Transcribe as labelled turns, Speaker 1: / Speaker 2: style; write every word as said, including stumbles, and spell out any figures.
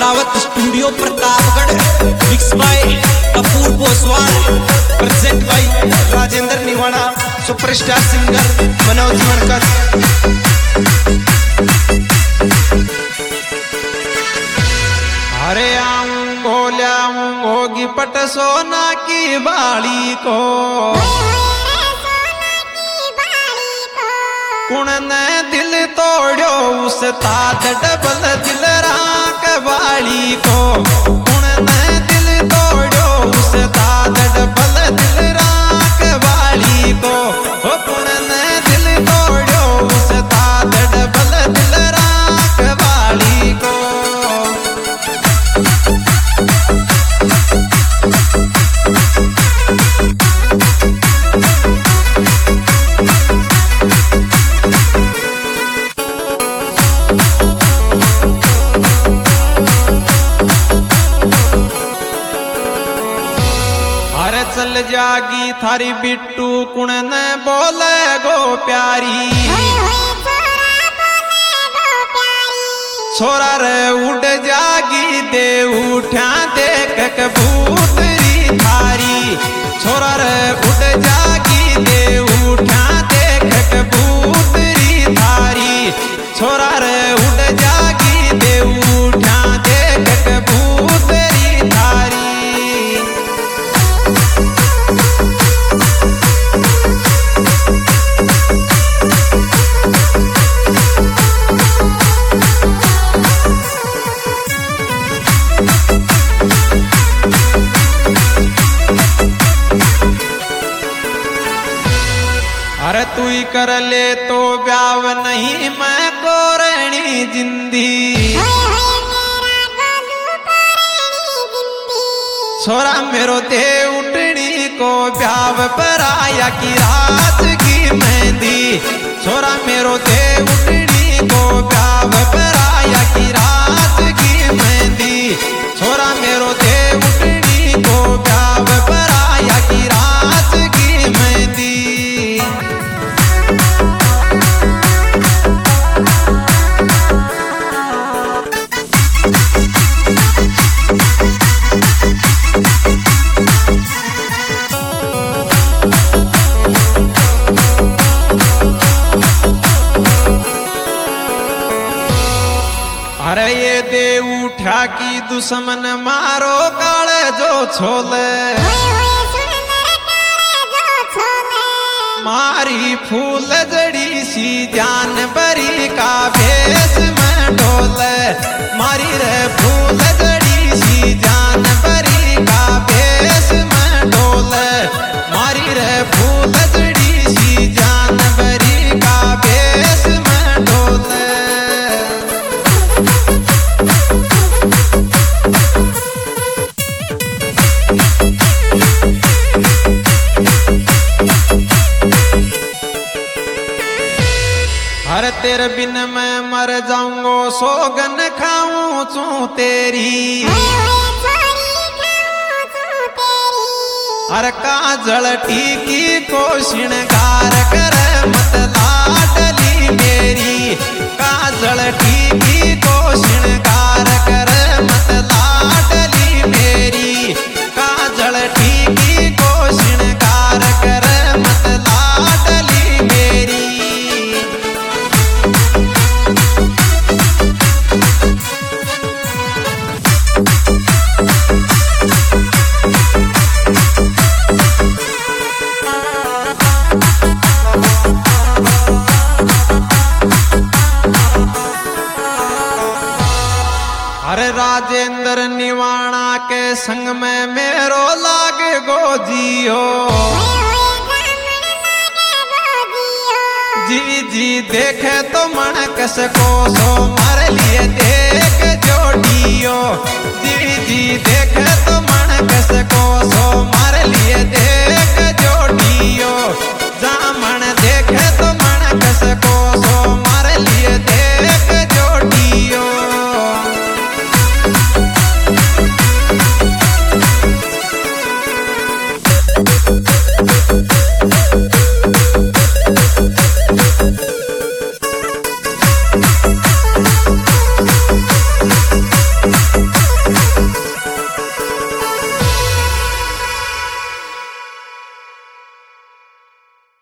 Speaker 1: Amravat studio Pratapgarh, mix by Kapoor Poswal, present by Rajendra Nivada, superstar singer Manoj Markaj.
Speaker 2: अरे आऊं बोल्याऊं होगी पट सोना की बाड़ी को, कुण ने दिल तोड़ो उस ताद डबल दिल राक बाड़ी को, कुण ने दिल तोड़ो उस ताद डबल दिल राक बाड़ी को, ओ कुण ने दिल तोड़ो उस ताद डबल दिल राक बाड़ी को। चल जागी थारी बिट्टू कुण ने बोले गो प्यारी, छोरा रे उड़ जागी दे उठा देख कबूतरी थारी, छोरा रे उड़ जागी दे उठा देख कबूतरी थारी, छोरा रे उड़ जागी दे उठा देख कबूतरी थारी। अरे तू ही कर ले तो ब्याव नहीं मैं को रहनी जिंदी, छोरा मेरो दे उठनी को ब्याव पर आया की रात की मेहंदी, छोरा मेरो दे उठनी को ब्याव पर आया की रात की मेहंदी, छोरा मेरो दे उठनी को ब्याव पर आया की रात की मेहंदी। अरे ये दे उठा की दुश्मन मारो काले जो छोले, मारी फूल जड़ी सी जान बरी का भेष में ढोले, मारी रे फूल जड़ी सी जान बरी का भेष में ढोले, मारी रे फूल जड़ी सी जान बरी का भेष में ढोले। हर तेरे बिन मैं मर जाऊंगो सोगन खाऊं चू तेरी, हर काजल टीकी को श्रृंगार कर मत लाडली मेरी, काजल टीकी को श्रृंगार कर मत लाडली मेरी, काजल टीकी को श्रृंगार कर मत लाडली मेरी। अरे राजेंद्र निवाड़ा के संग में मेरो लाग गो जियो, जी जी देखे तो मन कस को सो मार लिए देख जोड़ियो, जी जी देखे तो मन कस को सो मार लिए देख जोड़ियो, जाम